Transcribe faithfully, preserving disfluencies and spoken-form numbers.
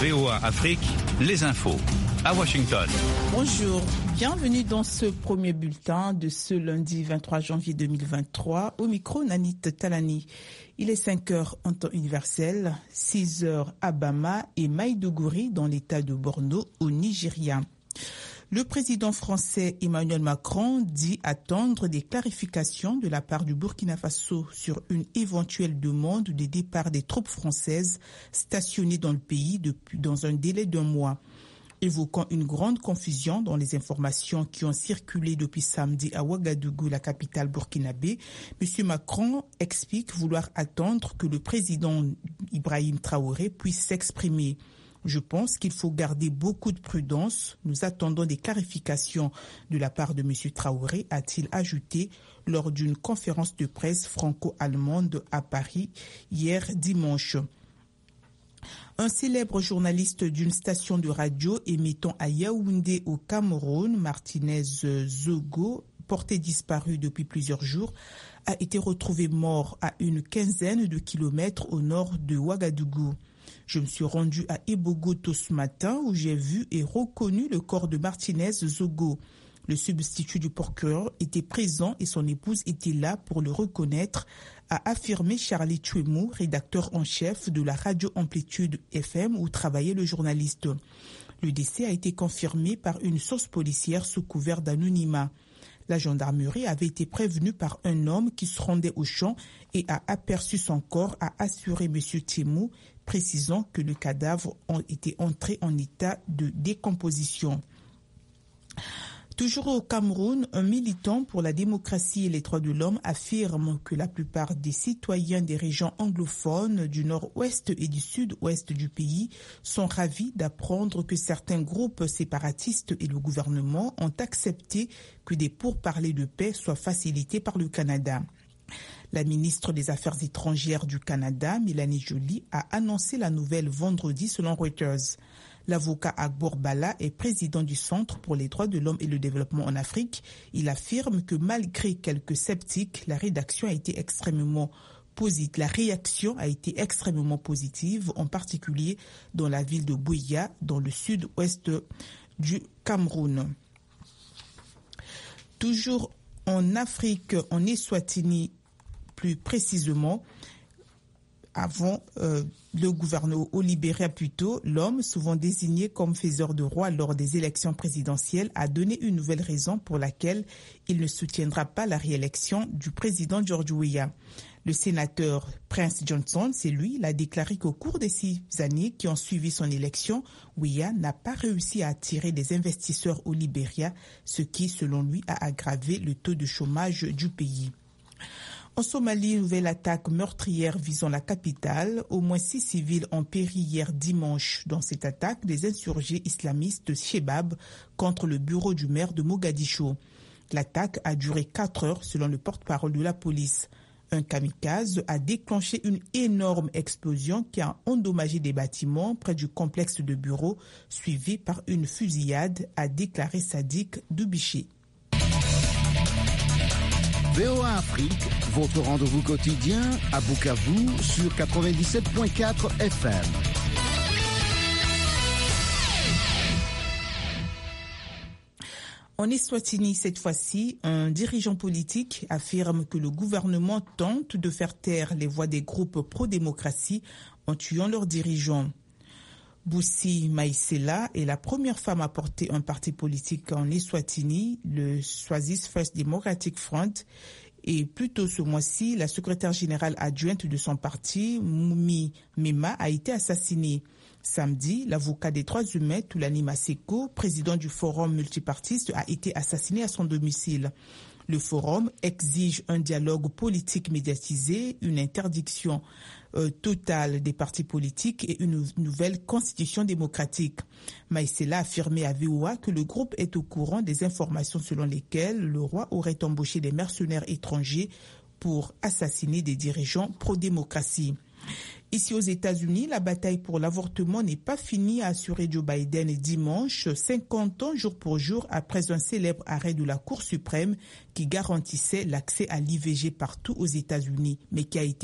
V O A Afrique, les infos à Washington. Bonjour, bienvenue dans ce premier bulletin de ce lundi vingt-trois janvier deux mille vingt-trois. Au micro, Nanit Talani. Il est cinq heures en temps universel, six heures à Bama et Maïdougouri dans l'état de Borno au Nigeria. Le président français Emmanuel Macron dit attendre des clarifications de la part du Burkina Faso sur une éventuelle demande de départ des troupes françaises stationnées dans le pays depuis, dans un délai d'un mois. Évoquant une grande confusion dans les informations qui ont circulé depuis samedi à Ouagadougou, la capitale burkinabé, M. Macron explique vouloir attendre que le président Ibrahim Traoré puisse s'exprimer. Je pense qu'il faut garder beaucoup de prudence. Nous attendons des clarifications de la part de M. Traoré, a-t-il ajouté lors d'une conférence de presse franco-allemande à Paris hier dimanche. Un célèbre journaliste d'une station de radio émettant à Yaoundé au Cameroun, Martinez Zogo, porté disparu depuis plusieurs jours, a été retrouvé mort à une quinzaine de kilomètres au nord de Ouagadougou. Je me suis rendu à Ebogoto ce matin où j'ai vu et reconnu le corps de Martinez Zogo. Le substitut du procureur était présent et son épouse était là pour le reconnaître, a affirmé Charlie Tuemou, rédacteur en chef de la radio Amplitude F M où travaillait le journaliste. Le décès a été confirmé par une source policière sous couvert d'anonymat. La gendarmerie avait été prévenue par un homme qui se rendait au champ et a aperçu son corps, a assuré M. Tiemou, précisant que le cadavre a été entré en état de décomposition. Toujours au Cameroun, un militant pour la démocratie et les droits de l'homme affirme que la plupart des citoyens des régions anglophones du nord-ouest et du sud-ouest du pays sont ravis d'apprendre que certains groupes séparatistes et le gouvernement ont accepté que des pourparlers de paix soient facilités par le Canada. La ministre des Affaires étrangères du Canada, Mélanie Joly, a annoncé la nouvelle vendredi selon Reuters. L'avocat Agbor Bala est président du Centre pour les droits de l'homme et le développement en Afrique. Il affirme que malgré quelques sceptiques, la rédaction a été extrêmement positive. La réaction a été extrêmement positive, en particulier dans la ville de Buea, dans le sud-ouest du Cameroun. Toujours en Afrique, en Eswatini, plus précisément, avant euh, le gouverneur au Libéria plutôt, l'homme souvent désigné comme faiseur de roi lors des élections présidentielles a donné une nouvelle raison pour laquelle il ne soutiendra pas la réélection du président George Weah. Le sénateur Prince Johnson, c'est lui, l'a déclaré qu'au cours des six années qui ont suivi son élection, Weah n'a pas réussi à attirer des investisseurs au Libéria, ce qui, selon lui, a aggravé le taux de chômage du pays. En Somalie, nouvelle attaque meurtrière visant la capitale. Au moins six civils ont péri hier dimanche dans cette attaque des insurgés islamistes Shebab contre le bureau du maire de Mogadiscio. L'attaque a duré quatre heures selon le porte-parole de la police. Un kamikaze a déclenché une énorme explosion qui a endommagé des bâtiments près du complexe de bureaux, suivi par une fusillade, a déclaré Sadiq Doubiché. V O A Afrique, votre rendez-vous quotidien à Bukavu sur quatre-vingt-dix-sept virgule quatre F M. En Eswatini, cette fois-ci, un dirigeant politique affirme que le gouvernement tente de faire taire les voix des groupes pro-démocratie en tuant leurs dirigeants. Boussi Maïsela est la première femme à porter un parti politique en Eswatini, le Swazi's First Democratic Front, et plus tôt ce mois-ci, la secrétaire générale adjointe de son parti, Moumi Mema, a été assassinée. Samedi, l'avocat des droits humains, Toulani Maseko, président du forum multipartiste, a été assassiné à son domicile. Le forum exige un dialogue politique médiatisé, une interdiction euh, totale des partis politiques et une nouvelle constitution démocratique. Maïsela a affirmé à V O A que le groupe est au courant des informations selon lesquelles le roi aurait embauché des mercenaires étrangers pour assassiner des dirigeants pro-démocratie. Ici aux États-Unis, la bataille pour l'avortement n'est pas finie, a assuré Joe Biden dimanche, cinquante ans jour pour jour après un célèbre arrêt de la Cour suprême qui garantissait l'accès à l'I V G partout aux États-Unis, mais qui a été